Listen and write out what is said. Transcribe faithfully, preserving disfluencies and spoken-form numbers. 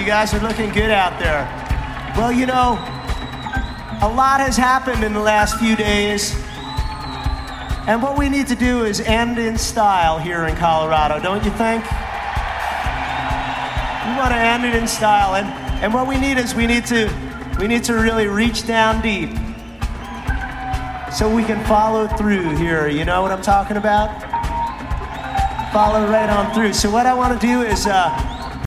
You guys are looking good out there. Well, you know, a lot has happened in the last few days. And what we need to do is end in style here in Colorado, don't you think? We want to end it in style. And, and what we need is we need to we need to really reach down deep so we can follow through here. You know what I'm talking about? Follow right on through. So what I want to do is uh,